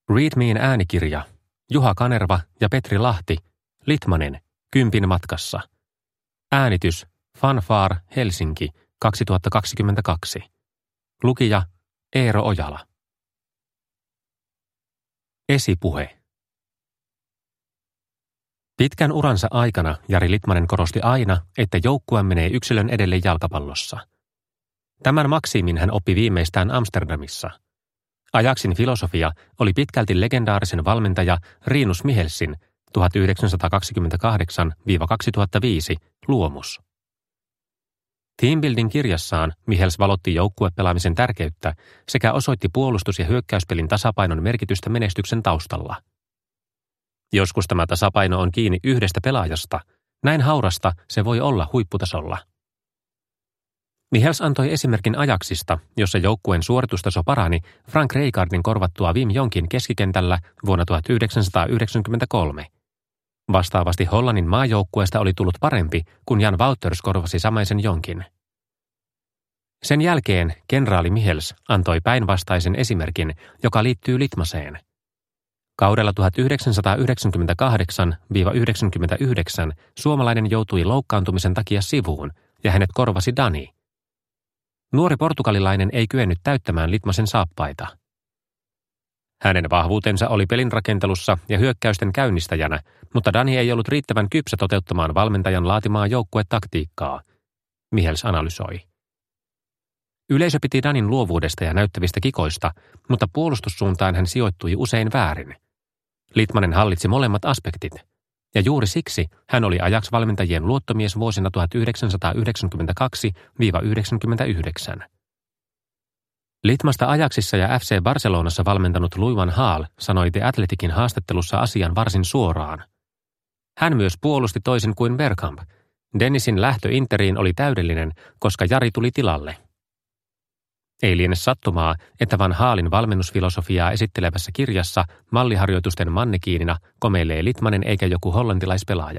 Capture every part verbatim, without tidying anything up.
Readmeen äänikirja, Juha Kanerva ja Petri Lahti, Litmanen, Kympin matkassa. Äänitys, Fanfare, Helsinki, kaksituhattakaksikymmentäkaksi. Lukija, Eero Ojala. Esipuhe. Pitkän uransa aikana Jari Litmanen korosti aina, että joukkue menee yksilön edelle jalkapallossa. Tämän maksiimin hän oppi viimeistään Amsterdamissa. Ajaxin filosofia oli pitkälti legendaarisen valmentaja Rinus Michelsin tuhatyhdeksänsataakaksikymmentäkahdeksan kaksituhattaviisi luomus. Teambuilding-kirjassaan Michels valotti joukkuepelaamisen tärkeyttä sekä osoitti puolustus- ja hyökkäyspelin tasapainon merkitystä menestyksen taustalla. Joskus tämä tasapaino on kiinni yhdestä pelaajasta, näin haurasta se voi olla huipputasolla. Michels antoi esimerkin Ajaxista, jossa joukkueen suoritustaso parani Frank Rijkaardin korvattua Wim Jonkin keskikentällä vuonna tuhatyhdeksänsataayhdeksänkymmentäkolme. Vastaavasti Hollannin maajoukkueesta oli tullut parempi, kun Jan Wouters korvasi samaisen Jonkin. Sen jälkeen kenraali Michels antoi päinvastaisen esimerkin, joka liittyy Litmaseen. Kaudella tuhatyhdeksänsataayhdeksänkymmentäkahdeksan yhdeksänkymmentäyhdeksän suomalainen joutui loukkaantumisen takia sivuun ja hänet korvasi Dani. Nuori portugalilainen ei kyennyt täyttämään Litmasen saappaita. Hänen vahvuutensa oli pelinrakentelussa ja hyökkäysten käynnistäjänä, mutta Dani ei ollut riittävän kypsä toteuttamaan valmentajan laatimaa joukkuetaktiikkaa, Michels analysoi. Yleisö piti Danin luovuudesta ja näyttävistä kikoista, mutta puolustussuuntaan hän sijoittui usein väärin. Litmanen hallitsi molemmat aspektit, ja juuri siksi hän oli Ajax-valmentajien luottomies vuosina tuhatyhdeksänsataayhdeksänkymmentäkaksi yhdeksänkymmentäyhdeksän. Litmasta Ajaxissa ja F C Barcelonassa valmentanut Louis van Gaal sanoi The Athleticin haastattelussa asian varsin suoraan. Hän myös puolusti toisin kuin Bergkamp. Dennisin lähtö Interiin oli täydellinen, koska Jari tuli tilalle. Ei liene sattumaa, että Van Gaalin valmennusfilosofiaa esittelevässä kirjassa malliharjoitusten mannekiinina komeilee Litmanen eikä joku hollantilaispelaaja.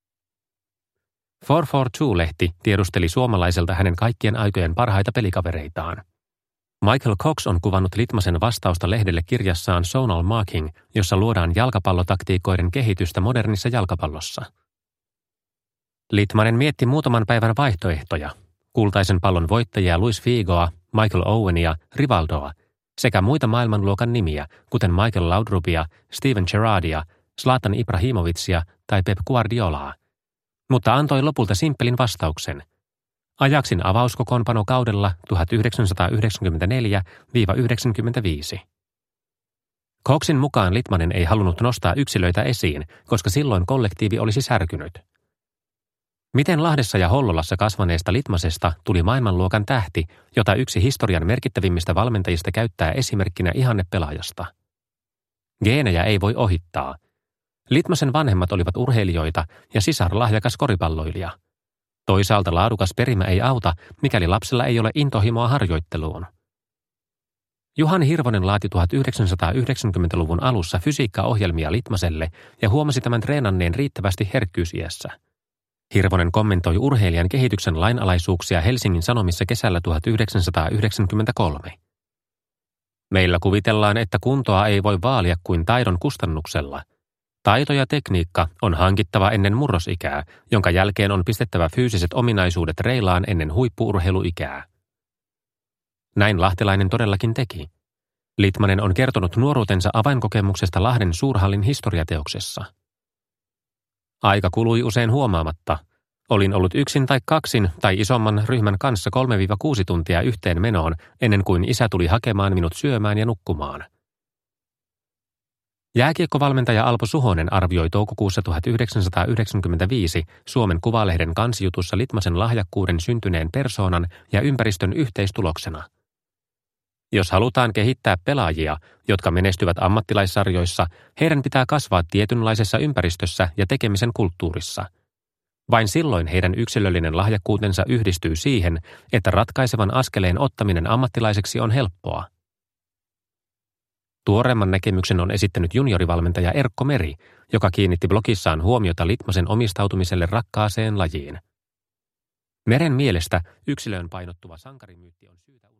neljä neljä kaksi-lehti tiedusteli suomalaiselta hänen kaikkien aikojen parhaita pelikavereitaan. Michael Cox on kuvannut Litmasen vastausta lehdelle kirjassaan Zonal Marking, jossa luodaan jalkapallotaktiikoiden kehitystä modernissa jalkapallossa. Litmanen mietti muutaman päivän vaihtoehtoja, kultaisen pallon voittajia Luis Figoa, Michael Owenia, Rivaldoa sekä muita maailmanluokan nimiä, kuten Michael Laudrupia, Steven Gerrardia, Zlatan Ibrahimovicia tai Pep Guardiolaa, mutta antoi lopulta simppelin vastauksen. Ajaxin avauskokoonpano kaudella tuhatyhdeksänsataayhdeksänkymmentäneljä yhdeksänkymmentäviisi. Coxin mukaan Litmanen ei halunnut nostaa yksilöitä esiin, koska silloin kollektiivi olisi särkynyt. Miten Lahdessa ja Hollolassa kasvaneesta Litmasesta tuli maailmanluokan tähti, jota yksi historian merkittävimmistä valmentajista käyttää esimerkkinä ihannepelaajasta? Geenejä ei voi ohittaa. Litmasen vanhemmat olivat urheilijoita ja sisar lahjakas koripalloilija. Toisaalta laadukas perimä ei auta, mikäli lapsella ei ole intohimoa harjoitteluun. Juhani Hirvonen laati tuhatyhdeksänsataayhdeksänkymmentäluvun alussa fysiikkaohjelmia Litmaselle ja huomasi tämän treenanneen riittävästi herkkyysiässä. Hirvonen kommentoi urheilijan kehityksen lainalaisuuksia Helsingin Sanomissa kesällä tuhatyhdeksänsataayhdeksänkymmentäkolme. Meillä kuvitellaan, että kuntoa ei voi vaalia kuin taidon kustannuksella. Taito ja tekniikka on hankittava ennen murrosikää, jonka jälkeen on pistettävä fyysiset ominaisuudet reilaan ennen huippu-urheiluikää. Näin lahtelainen todellakin teki. Litmanen on kertonut nuoruutensa avainkokemuksesta Lahden suurhallin historiateoksessa. Aika kului usein huomaamatta. Olin ollut yksin tai kaksin tai isomman ryhmän kanssa kolme kuusi tuntia yhteen menoon ennen kuin isä tuli hakemaan minut syömään ja nukkumaan. Jääkiekkovalmentaja Alpo Suhonen arvioi toukokuussa tuhatyhdeksänsataayhdeksänkymmentäviisi Suomen Kuvalehden kansijutussa Litmasen lahjakkuuden syntyneen persoonan ja ympäristön yhteistuloksena. Jos halutaan kehittää pelaajia, jotka menestyvät ammattilaissarjoissa, heidän pitää kasvaa tietynlaisessa ympäristössä ja tekemisen kulttuurissa. Vain silloin heidän yksilöllinen lahjakkuutensa yhdistyy siihen, että ratkaisevan askeleen ottaminen ammattilaiseksi on helppoa. Tuoreemman näkemyksen on esittänyt juniorivalmentaja Erkko Meri, joka kiinnitti blogissaan huomiota Litmasen omistautumiselle rakkaaseen lajiin. Meren mielestä yksilöön painottuva sankarimyytti on syytä